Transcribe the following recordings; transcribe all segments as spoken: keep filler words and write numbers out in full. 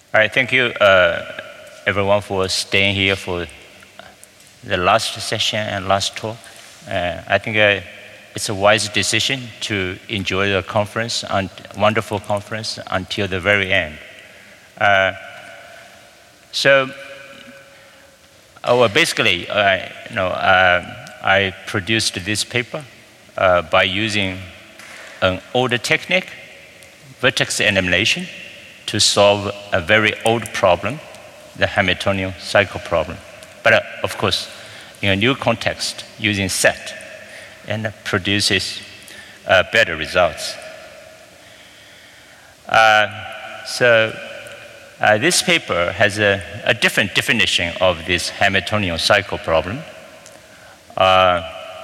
All right, thank you, uh, everyone, for staying here for the last session and last talk. Uh, I think uh, it's a wise decision to enjoy the conference, and wonderful conference, until the very end. Uh, so, uh, well, basically, uh, you know, uh, I produced this paper uh, by using an older technique, vertex elimination, to solve a very old problem, the Hamiltonian cycle problem. But uh, of course, in a new context, using set, and produces uh, better results. Uh, so uh, this paper has a, a different definition of this Hamiltonian cycle problem. Uh,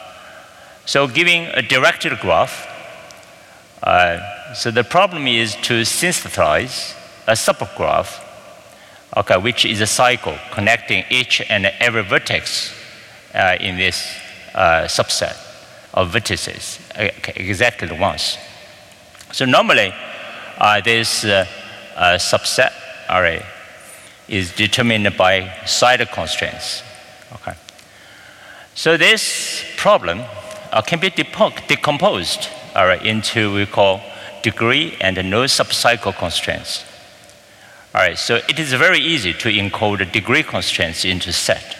so giving a directed graph, uh, so the problem is to synthesize a subgraph, okay, which is a cycle connecting each and every vertex uh, in this uh, subset of vertices okay, exactly once. So normally, uh, this uh, uh, subset array is determined by side constraints. Okay. So this problem uh, can be decomposed all right, into we call degree and no subcycle constraints. All right, so it is very easy to encode degree constraints into set.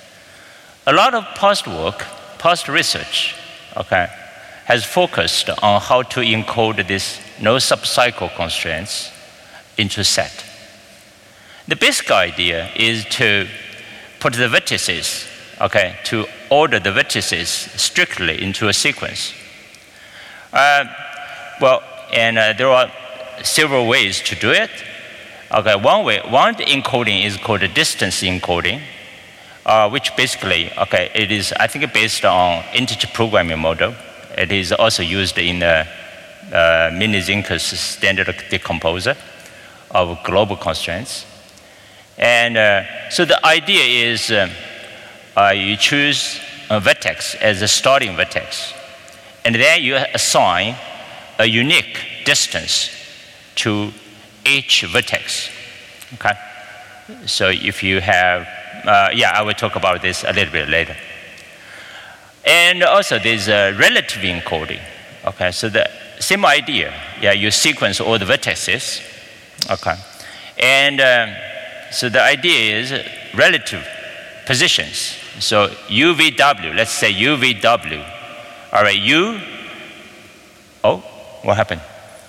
A lot of past work, past research, okay, has focused on how to encode this no subcycle constraints into set. The basic idea is to put the vertices, okay, to order the vertices strictly into a sequence. Uh, well, and uh, there are several ways to do it. Okay, one way, one encoding is called a distance encoding, uh, which basically, okay, it is, I think, based on integer programming model. It is also used in the uh, Mini-Zinker's standard decomposer of global constraints. And uh, so the idea is um, uh, you choose a vertex as a starting vertex, and then you assign a unique distance to each vertex. Okay? So if you have, uh, yeah, I will talk about this a little bit later. And also there's a relative encoding. Okay, so the same idea. Yeah, you sequence all the vertices. Okay. And um, so the idea is relative positions. So U V W, let's say U V W. All right, U, oh, what happened?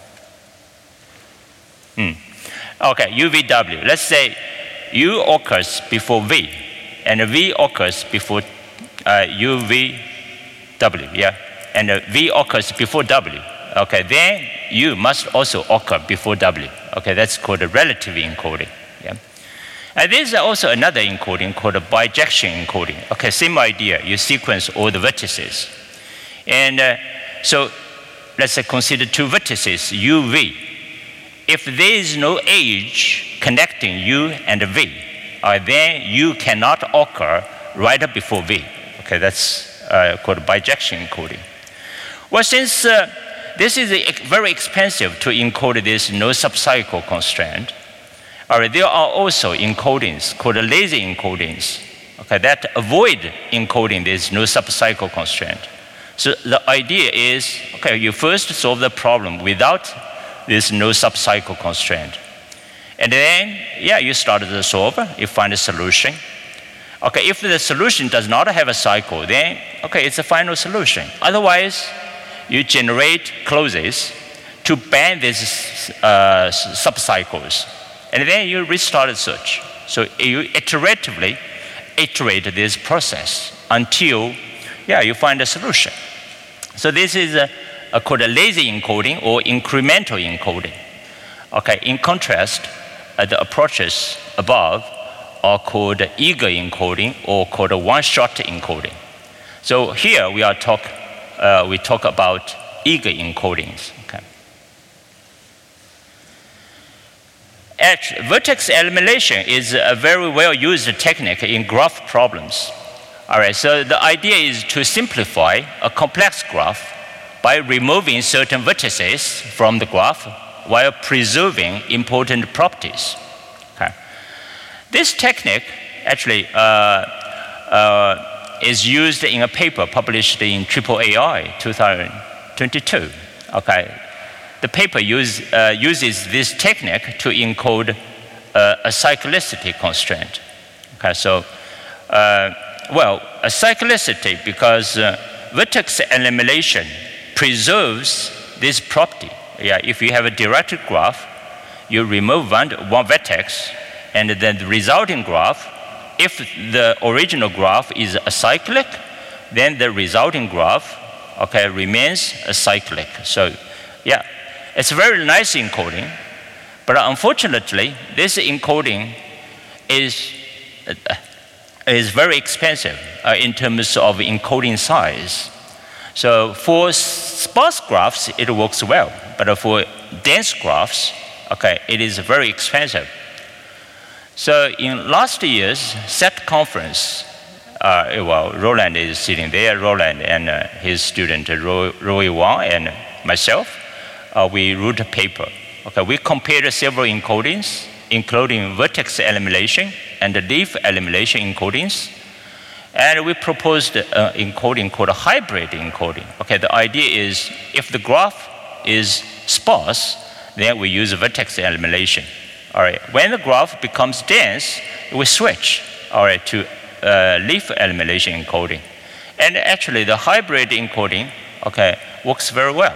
Hmm. Okay, U V W. Let's say U occurs before V, and V occurs before uh, U V W, yeah? And uh, V occurs before W. Okay, then U must also occur before W. Okay, that's called a relative encoding, yeah? And there's also another encoding called a bijection encoding. Okay, same idea. You sequence all the vertices. And uh, so let's say consider two vertices, U, V. If there is no edge connecting U and V, uh, then U cannot occur right before V. Okay, that's uh, called bijection encoding. Well, since uh, this is a, very expensive to encode this no subcycle constraint, all right, there are also encodings called lazy encodings, okay, that avoid encoding this no subcycle constraint. So the idea is, okay, you first solve the problem without this no subcycle constraint. And then, yeah, you start the solver, you find a solution. Okay, if the solution does not have a cycle, then, okay, it's a final solution. Otherwise, you generate clauses to ban these uh, subcycles. And then you restart the search. So you iteratively iterate this process until, yeah, you find a solution. So this is a, a called a lazy encoding or incremental encoding. Okay, in contrast, uh, the approaches above are called eager encoding or called a one-shot encoding. So here we are talk, uh, we talk about eager encodings. Okay. Actually, vertex elimination is a very well-used technique in graph problems. All right, so the idea is to simplify a complex graph by removing certain vertices from the graph while preserving important properties. This technique actually uh, uh, is used in a paper published in triple A I twenty twenty-two. Okay. The paper use, uh, uses this technique to encode uh, a cyclicity constraint. Okay, so, uh, well, a cyclicity because uh, vertex elimination preserves this property. Yeah, if you have a directed graph, you remove one, one vertex, and then the resulting graph, if the original graph is acyclic, then the resulting graph, okay, remains acyclic. So, yeah, it's a very nice encoding, but unfortunately, this encoding is uh, is very expensive uh, in terms of encoding size. So for sparse graphs, it works well, but for dense graphs, okay, it is very expensive. So in last year's C E T conference, uh, well, Roland is sitting there, Roland and uh, his student, Ro Roy Wang, and myself, uh, we wrote a paper. Okay, we compared several encodings, including vertex elimination and the leaf elimination encodings. And we proposed an encoding called a hybrid encoding. Okay, the idea is if the graph is sparse, then we use vertex elimination. All right, when the graph becomes dense, we switch, all right, to uh, leaf elimination encoding. And actually, the hybrid encoding, okay, works very well.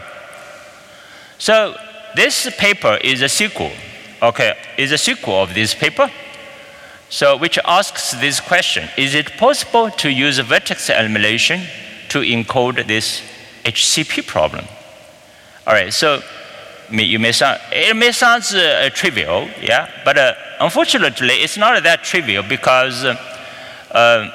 So this paper is a sequel, okay, is a sequel of this paper. So which asks this question, is it possible to use vertex elimination to encode this H C P problem? All right, so you may sound, it may sound uh, trivial, yeah, but uh, unfortunately it's not that trivial because uh, uh,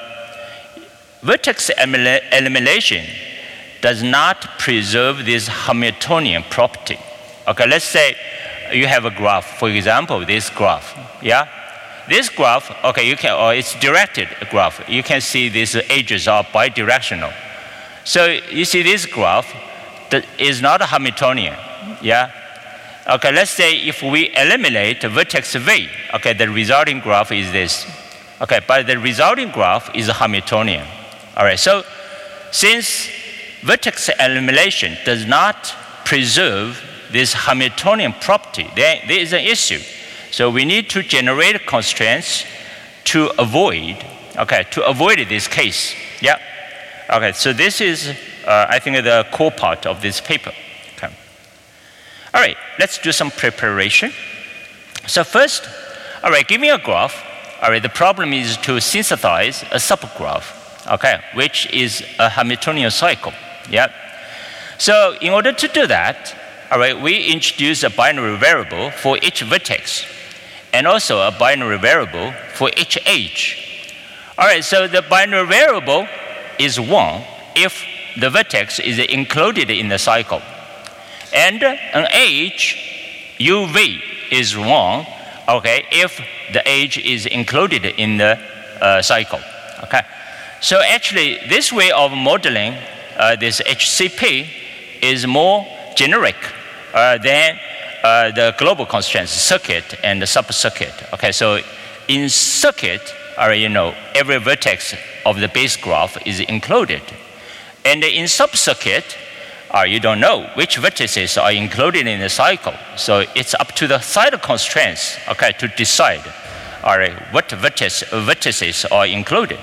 vertex elimination does not preserve this Hamiltonian property. Okay, let's say you have a graph, for example, this graph, yeah? This graph, okay, you can, or it's directed graph. You can see these edges are bidirectional. So you see this graph that is not a Hamiltonian, yeah? Okay, let's say if we eliminate vertex V, okay, the resulting graph is this. Okay, but the resulting graph is a Hamiltonian. All right, so since vertex elimination does not preserve this Hamiltonian property, then there is an issue. So we need to generate constraints to avoid, okay, to avoid this case. Yeah. Okay, so this is, uh, I think, the core part of this paper. Okay. All right, let's do some preparation. So first, all right, give me a graph. All right, the problem is to synthesize a subgraph, okay, which is a Hamiltonian cycle. Yeah. So in order to do that, all right, we introduce a binary variable for each vertex, and also a binary variable for each edge. All right, so the binary variable is one if the vertex is included in the cycle. And an edge, U V, is one, okay, if the edge is included in the uh, cycle, okay? So actually, this way of modeling uh, this H C P is more generic uh, than Uh, the global constraints, circuit and the sub-circuit. Okay, so in circuit, uh, you know, every vertex of the base graph is included. And in sub-circuit, uh, you don't know which vertices are included in the cycle. So it's up to the side constraints, okay, to decide, all right, what vertex, vertices are included.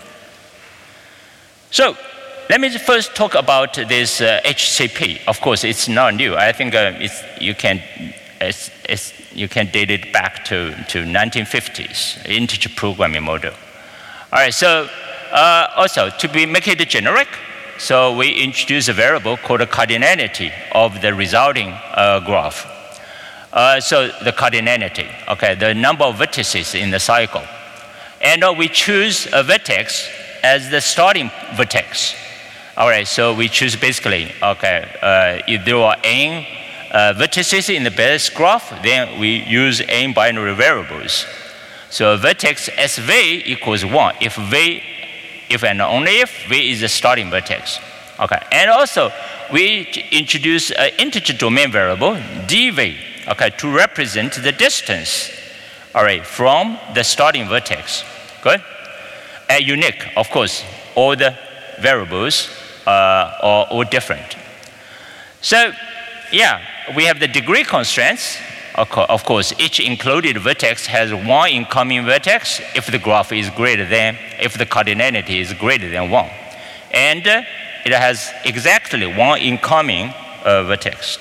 So let me first talk about this uh, H C P. Of course, it's not new. I think uh, it's, you, can, it's, it's, you can date it back to, to nineteen fifties, integer programming model. All right, so uh, also to be, make it generic, so we introduce a variable called the cardinality of the resulting uh, graph. Uh, so the cardinality, okay, the number of vertices in the cycle. And uh, we choose a vertex as the starting vertex. All right, so we choose basically, okay, uh, if there are n uh, vertices in the base graph, then we use n binary variables. So vertex S V equals one if V, if and only if V is the starting vertex. Okay, and also we introduce an integer domain variable, dV, okay, to represent the distance, all right, from the starting vertex. Good? And unique, of course, all the variables uh, are all different. So, yeah, we have the degree constraints. Of course, each included vertex has one incoming vertex if the graph is greater than, if the cardinality is greater than one. And uh, it has exactly one incoming uh, vertex.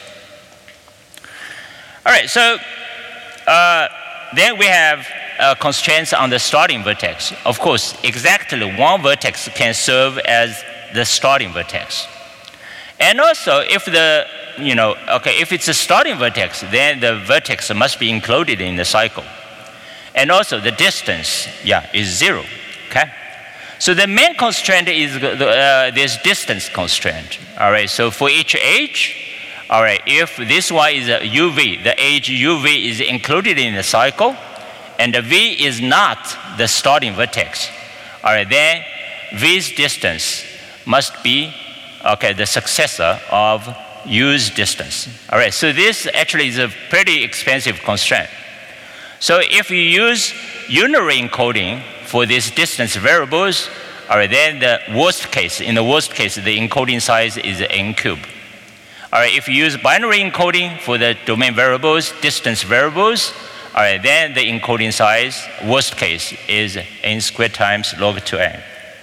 All right, so uh, then we have uh, constraints on the starting vertex. Of course, exactly one vertex can serve as the starting vertex. And also, if the, you know, okay, if it's a starting vertex, then the vertex must be included in the cycle. And also, the distance, yeah, is zero, okay? So the main constraint is uh, this distance constraint, all right? So for each age, all right, if this one is a U V, the age U V is included in the cycle, and the V is not the starting vertex, all right, then V's distance must be, okay, the successor of U's distance. All right, so this actually is a pretty expensive constraint. So if you use unary encoding for these distance variables, all right, then the worst case, in the worst case, the encoding size is n cube. All right, if you use binary encoding for the domain variables, distance variables, all right, then the encoding size, worst case, is n squared times log two n.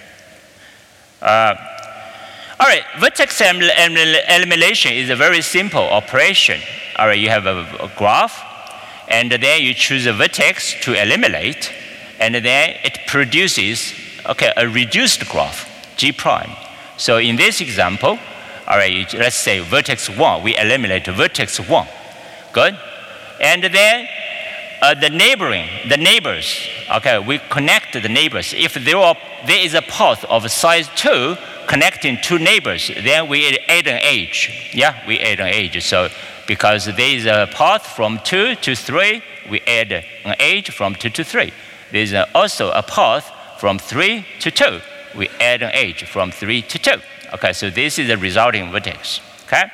Uh, All right, vertex elimination is a very simple operation. All right, you have a, a graph, and then you choose a vertex to eliminate, and then it produces, okay, a reduced graph, G prime. So in this example, all right, let's say vertex one, we eliminate vertex one. Good? And then uh, the neighboring, the neighbors, okay, we connect the neighbors. If there, are, there is a path of size two, connecting two neighbors, then we add an age. Yeah, we add an age. So because there is a path from two to three, we add an age from two to three. There is also a path from three to two. We add an age from three to two. Okay, so this is the resulting vertex. Okay?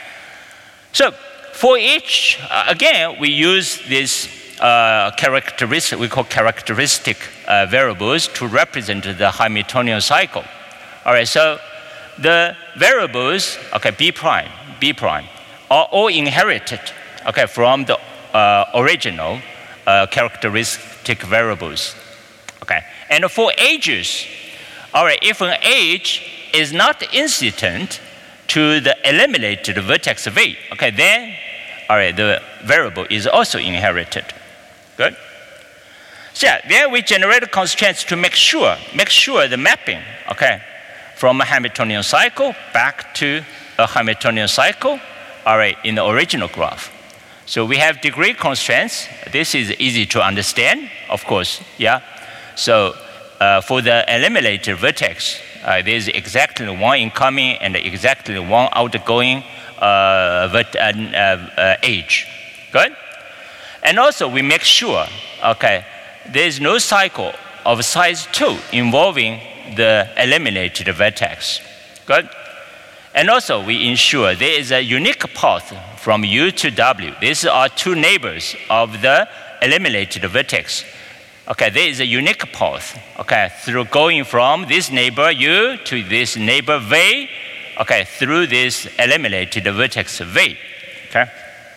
So for each, uh, again, we use this uh, characteristic, we call characteristic uh, variables to represent the Hamiltonian cycle. All right, so the variables, okay, B prime, B prime, are all inherited, okay, from the uh, original uh, characteristic variables, okay. And for ages, all right, if an age is not incident to the eliminated vertex V, okay, then, all right, the variable is also inherited. Good. So yeah, then we generate constraints to make sure, make sure the mapping, okay, from a Hamiltonian cycle back to a Hamiltonian cycle, all right, in the original graph. So we have degree constraints. This is easy to understand, of course, yeah. So uh, for the eliminated vertex, uh, there's exactly one incoming and exactly one outgoing uh, vert uh, uh, age. Good? And also we make sure, okay, there's no cycle of size two involving the eliminated vertex. Good? And also we ensure there is a unique path from U to W. These are two neighbors of the eliminated vertex. Okay, there is a unique path, okay, through going from this neighbor U to this neighbor V, okay, through this eliminated vertex V, okay?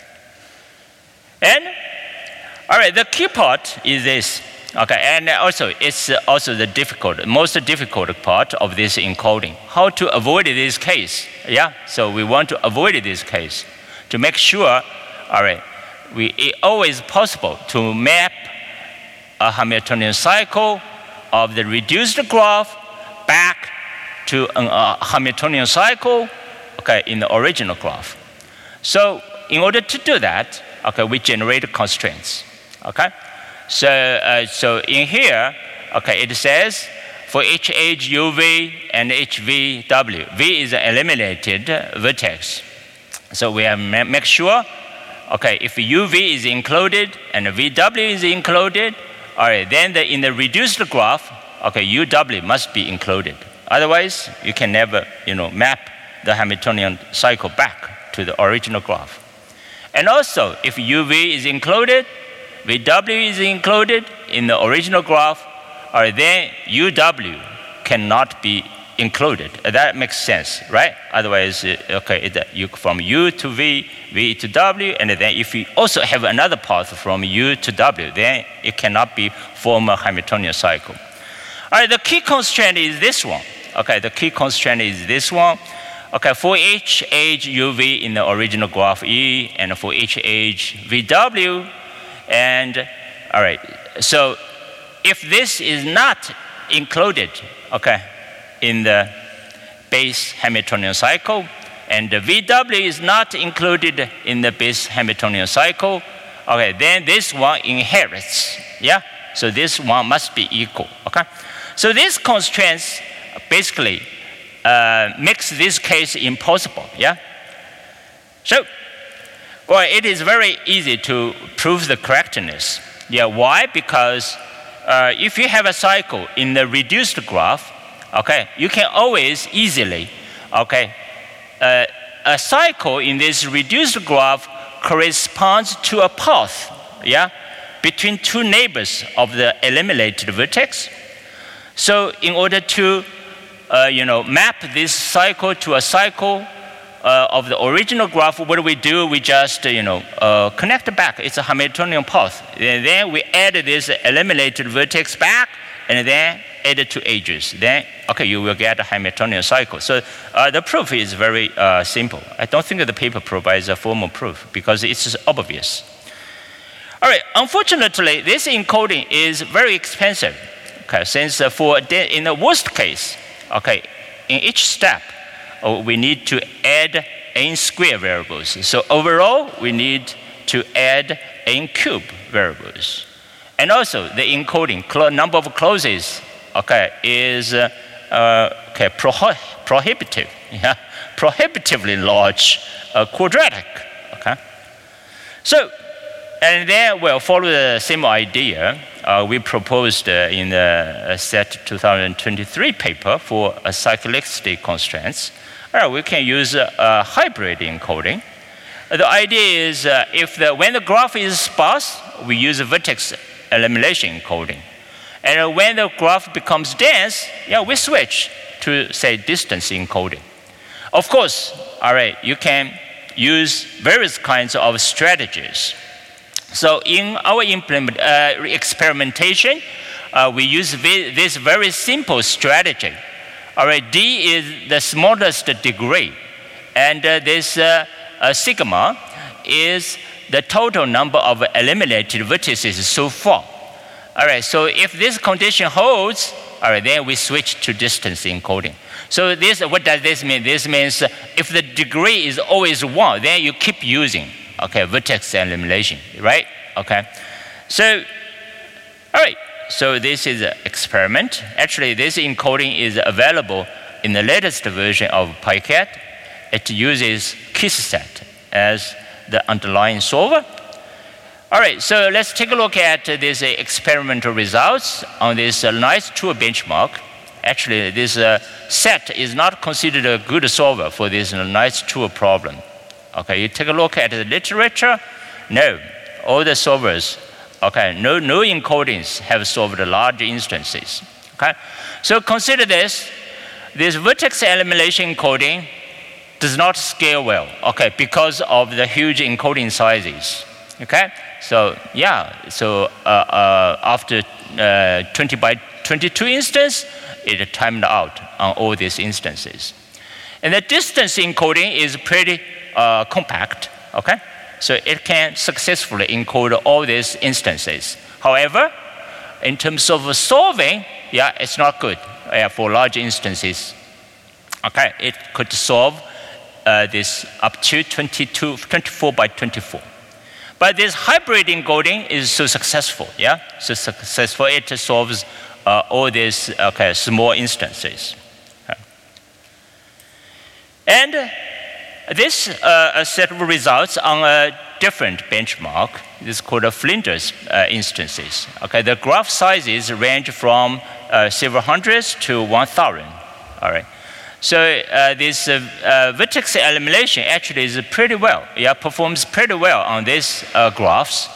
And, all right, the key part is this. Okay, and also it's also the difficult, most difficult part of this encoding. How to avoid this case? Yeah, so we want to avoid this case to make sure, all right, we it's always possible to map a Hamiltonian cycle of the reduced graph back to a uh, Hamiltonian cycle, okay, in the original graph. So in order to do that, okay, we generate constraints, okay. So, uh, so in here, okay, it says for each age U V and H V W, V is an eliminated vertex. So we have ma make sure, okay, if U V is included and V W is included, all right, then the, in the reduced graph, okay, U W must be included. Otherwise, you can never, you know, map the Hamiltonian cycle back to the original graph. And also, if U V is included, V W is included in the original graph, all right, then U W cannot be included. That makes sense, right? Otherwise, okay, it, you, from U to V, V to W, and then if you also have another path from U to W, then it cannot be form a Hamiltonian cycle. All right, the key constraint is this one. Okay, the key constraint is this one. Okay, for each age U V in the original graph E, and for each age V W, and all right, so if this is not included, okay, in the base Hamiltonian cycle, and the V W is not included in the base Hamiltonian cycle, okay, then this one inherits, yeah? So this one must be equal, okay? So these constraints basically uh, makes this case impossible, yeah? So, well, it is very easy to prove the correctness. Yeah, why? Because uh, if you have a cycle in the reduced graph, okay, you can always easily, okay, uh, a cycle in this reduced graph corresponds to a path, yeah, between two neighbors of the eliminated vertex. So in order to, uh, you know, map this cycle to a cycle uh, of the original graph, what do we do? We just, uh, you know, uh, connect back. It's a Hamiltonian path. And then we add this eliminated vertex back, and then add it to edges. Then, okay, you will get a Hamiltonian cycle. So uh, the proof is very uh, simple. I don't think the paper provides a formal proof because it's obvious. All right, unfortunately, this encoding is very expensive. Okay, since uh, for in the worst case, okay, in each step, uh, we need to add n square variables. So overall, we need to add n cube variables. And also, the encoding number of clauses, okay, is uh, uh, okay, pro- prohibitive, yeah, prohibitively large, uh, quadratic, okay. So, and then we'll follow the same idea. Uh, we proposed uh, in the uh, SET twenty twenty-three paper for uh, cyclicity constraints. Uh, we can use uh, a hybrid encoding. Uh, the idea is uh, if the, when the graph is sparse, we use a vertex elimination encoding. And uh, when the graph becomes dense, yeah, we switch to, say, distance encoding. Of course, all right, you can use various kinds of strategies. So in our implement, uh, experimentation, uh, we use this very simple strategy. All right, D is the smallest degree, and uh, this uh, uh, sigma is the total number of eliminated vertices so far. All right, so if this condition holds, all right, then we switch to distance encoding. So this, what does this mean? This means if the degree is always one, then you keep using, okay, vertex elimination, right? Okay, so, all right, so this is an experiment. Actually, this encoding is available in the latest version of PyCat. It uses KissSet as the underlying solver. All right, so let's take a look at these uh, experimental results on this uh, nice tool benchmark. Actually, this uh, set is not considered a good solver for this uh, nice tool problem. Okay, you take a look at the literature. No, all the solvers, okay, no, no encodings have solved large instances. Okay, so consider this. This vertex elimination encoding does not scale well, okay, because of the huge encoding sizes. Okay, so yeah, so uh, uh, after uh, twenty by twenty-two instance, it timed out on all these instances. And the distance encoding is pretty uh, compact, okay? So it can successfully encode all these instances. However, in terms of solving, yeah, it's not good uh, for large instances. Okay, it could solve uh, this up to twenty-two, twenty-four by twenty-four. But this hybrid encoding is so successful, yeah? So successful, it solves uh, all these okay, small instances. Okay. And this uh, set of results on a different benchmark is called a Flinders uh, instances. Okay, the graph sizes range from uh, several hundreds to one thousand. All right. So uh, this uh, uh, vertex elimination actually is pretty well, yeah, performs pretty well on these uh, graphs.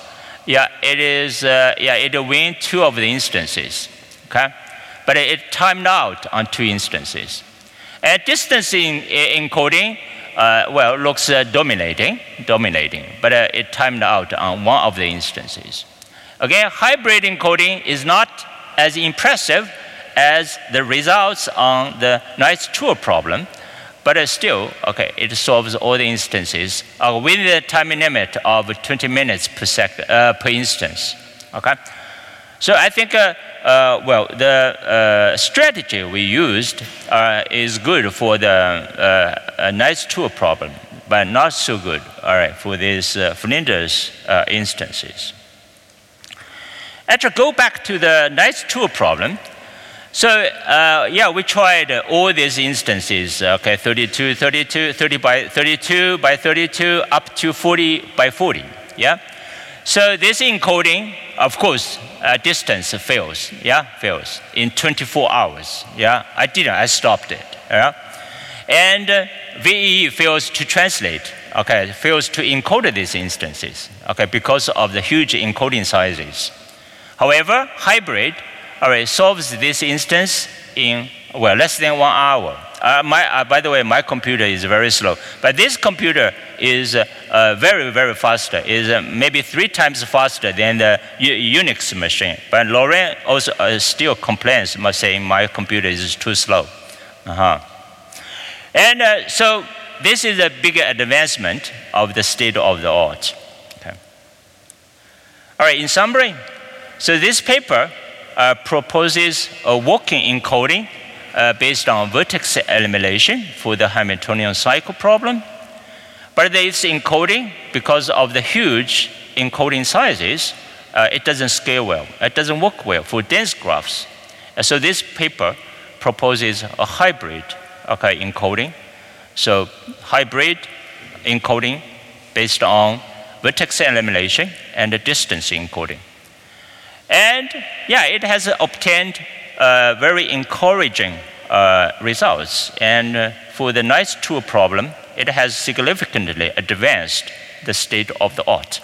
yeah, it is, uh, yeah, it win two of the instances, okay? But it timed out on two instances. And distance in, encoding, uh, well, looks uh, dominating, dominating, but uh, it timed out on one of the instances. Again, hybrid encoding is not as impressive as the results on the nice tool problem, but uh, still, okay, it solves all the instances uh, within the time limit of twenty minutes per, sec uh, per instance, okay? So I think, uh, uh, well, the uh, strategy we used uh, is good for the uh, nice tool problem, but not so good, all right, for these uh, Flinders uh, instances. Actually, go back to the nice tool problem. So, uh, yeah, we tried all these instances, okay, thirty-two, thirty-two, thirty by thirty-two by thirty-two, up to forty by forty, yeah? So this encoding, of course, uh, distance fails, yeah, fails in twenty-four hours, yeah? I didn't, I stopped it, yeah? And uh, V E E fails to translate, okay, fails to encode these instances, okay, because of the huge encoding sizes. However, hybrid, all right, solves this instance in, well, less than one hour. Uh, my, uh, by the way, my computer is very slow. But this computer is uh, uh, very, very fast. Is uh, maybe three times faster than the U Unix machine. But Lauren also uh, still complains, saying my computer is too slow. Uh-huh. And uh, so this is a big advancement of the state of the art. Okay. All right, in summary, so this paper Uh, proposes a working encoding uh, based on vertex elimination for the Hamiltonian cycle problem. But this encoding, because of the huge encoding sizes, uh, it doesn't scale well. It doesn't work well for dense graphs. And so this paper proposes a hybrid, okay, encoding. So hybrid encoding based on vertex elimination and the distance encoding. And yeah, it has obtained uh, very encouraging uh, results. And uh, for the nice tool problem, it has significantly advanced the state of the art.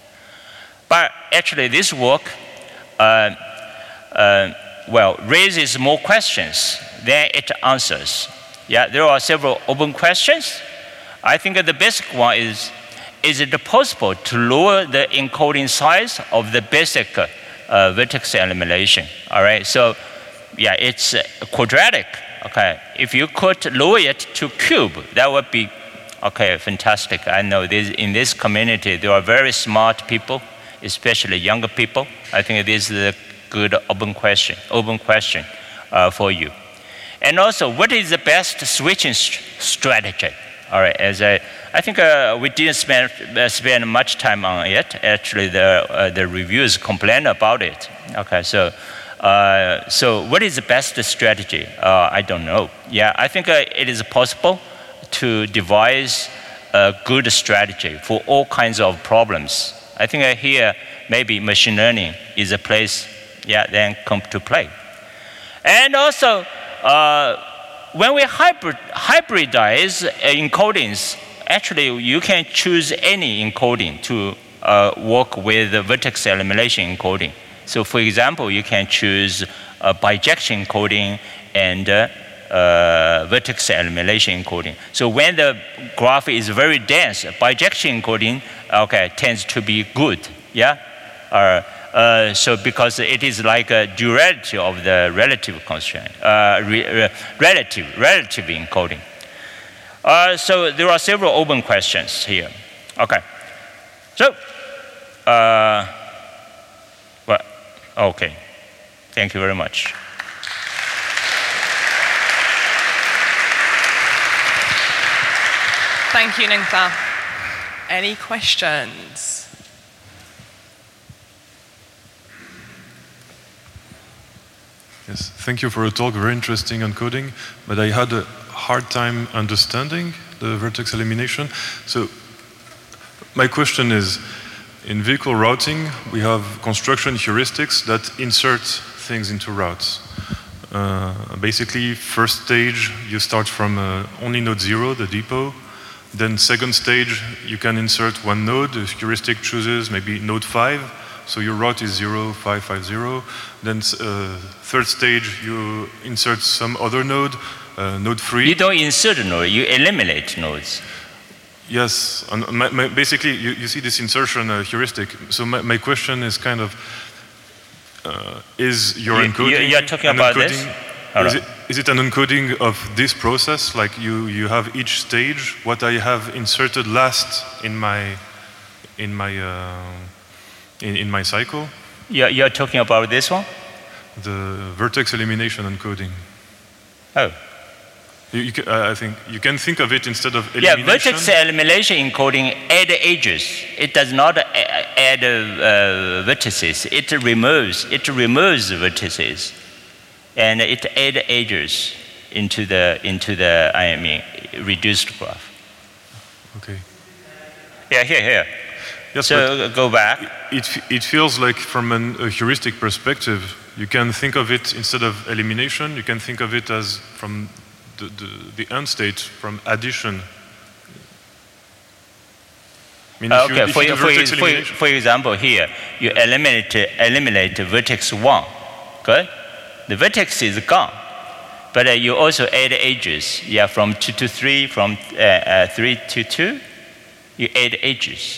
But actually, this work, uh, uh, well, raises more questions than it answers. Yeah, there are several open questions. I think the basic one is, is it possible to lower the encoding size of the basic Uh, vertex elimination, all right? So, yeah, it's uh, quadratic, okay? If you could lower it to cube, that would be, okay, fantastic. I know this, in this community, there are very smart people, especially younger people. I think this is a good open question, open question uh, for you. And also, what is the best switching st strategy? All right, as I, I think uh, we didn't spend, uh, spend much time on it. Actually, the, uh, the reviews complain about it. Okay, so, uh, so what is the best strategy? Uh, I don't know. Yeah, I think uh, it is possible to devise a good strategy for all kinds of problems. I think uh, here, maybe machine learning is a place, yeah, then come to play. And also, uh, when we hybrid, hybridize encodings, actually you can choose any encoding to uh, work with the vertex elimination encoding. So for example, you can choose a bijection encoding and uh, uh, vertex elimination encoding. So when the graph is very dense, bijection encoding, okay, tends to be good, yeah? Uh, Uh, so because it is like a duality of the relative constraint, uh, re re relative, relative encoding. Uh, so there are several open questions here. Okay. So, uh, well, okay. Thank you very much. Thank you, Ningfa. Any questions? Yes, thank you for the talk, very interesting on coding, but I had a hard time understanding the vertex elimination. So my question is, in vehicle routing, we have construction heuristics that insert things into routes. Uh, basically, first stage, you start from uh, only node zero, the depot. Then second stage, you can insert one node, the heuristic chooses maybe node five, So your route is zero, five, five, zero. Then uh, third stage, you insert some other node, uh, node three. You don't insert a node, you eliminate nodes. Yes, and my, my, basically you, you see this insertion uh, heuristic. So my, my question is kind of, uh, is your you, encoding You're talking an about encoding, this? Is it, is it an encoding of this process? Like you, you have each stage, what I have inserted last in my, in my, uh, in, in my cycle? You're, you're talking about this one? The vertex elimination encoding. Oh. You, you can, uh, I think you can think of it instead of elimination. Yeah, vertex elimination encoding add edges. It does not add uh, vertices. It removes. It removes vertices, and it adds edges into the into the I mean reduced graph. Okay. Yeah, here, here. Yes, so go back. It it feels like from an, a heuristic perspective, you can think of it instead of elimination. You can think of it as from The, the, the end state from addition. I mean, uh, if okay, you, if for, you for, vertex for, for example, here you eliminate eliminate vertex one, good. The vertex is gone, but uh, you also add edges. Yeah, from two to three, from uh, uh, three to two, you add edges.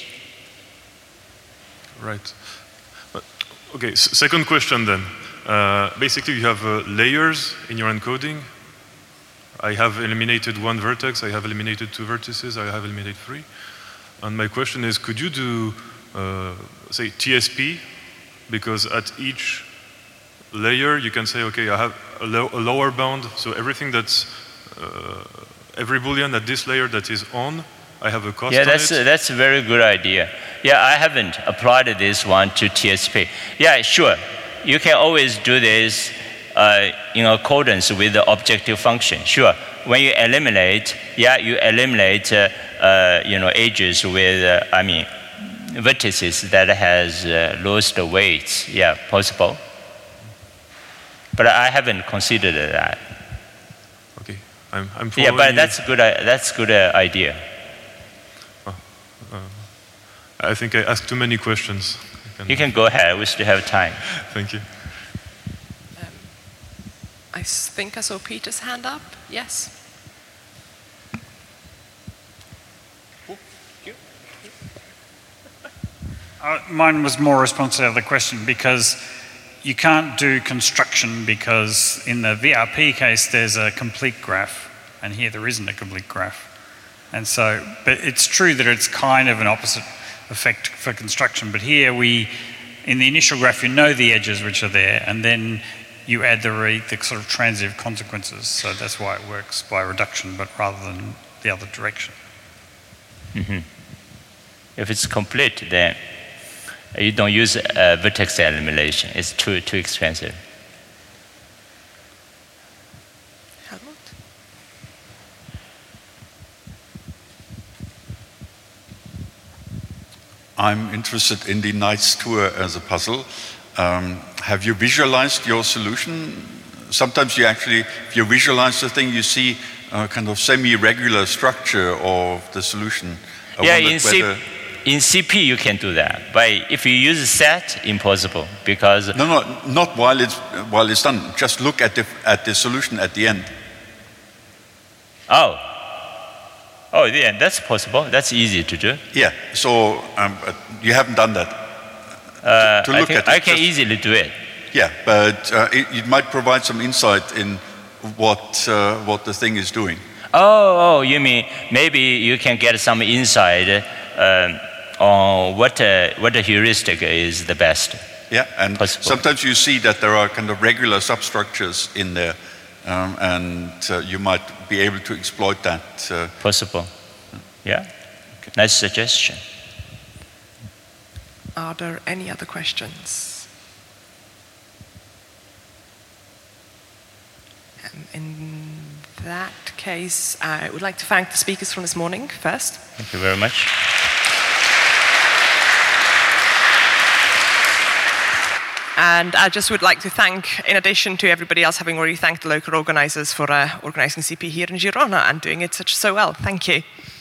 Right. But, okay. S second question then. Uh, basically, you have uh, layers in your encoding. I have eliminated one vertex, I have eliminated two vertices, I have eliminated three. And my question is, could you do, uh, say, T S P? Because at each layer, you can say, okay, I have a, lo a lower bound, so everything that's, uh, every Boolean at this layer that is on, I have a cost yeah, on that's it. A, that's a very good idea. Yeah, I haven't applied this one to T S P. Yeah, sure. You can always do this Uh, in accordance with the objective function. Sure, when you eliminate, yeah, you eliminate, uh, uh, you know, edges with, uh, I mean, vertices that has uh, lowest weights. Yeah, possible. But I haven't considered that. Okay, I'm, I'm Yeah, but you. that's good. Uh, that's good uh, idea. Oh, uh, I think I asked too many questions. Can you can go ahead. We still have time. Thank you. I think I saw Peter's hand up. Yes. Uh, mine was more responsive to the question because you can't do construction because in the V R P case there's a complete graph and here there isn't a complete graph. And so, but it's true that it's kind of an opposite effect for construction, but here we, in the initial graph you know the edges which are there and then you add the, re, the sort of transitive consequences, so that's why it works by reduction, but rather than the other direction. Mm-hmm. If it's complete, then you don't use uh, vertex elimination. It's too too expensive. Helmut? I'm interested in the Knight's Tour as a puzzle. Um, have you visualized your solution? Sometimes you actually, if you visualize the thing, you see a kind of semi-regular structure of the solution. I yeah, in, C whether... in C P you can do that, but if you use set, impossible because no, no, not while it's while it's done. Just look at the at the solution at the end. Oh, oh, yeah, that's possible. That's easy to do. Yeah. So um, you haven't done that. Uh, to, to look I, think at it, I can just, easily do it. Yeah, but uh, it, it might provide some insight in what uh, what the thing is doing. Oh, oh, you mean maybe you can get some insight um, on what uh, what the heuristic is the best. Yeah, and possible. Sometimes you see that there are kind of regular substructures in there, um, and uh, you might be able to exploit that. Uh, possible. Yeah. Okay. Nice suggestion. Are there any other questions? Um, in that case, I would like to thank the speakers from this morning first. Thank you very much. And I just would like to thank, in addition to everybody else having already thanked the local organisers for uh, organising C P here in Girona and doing it such so well. Thank you.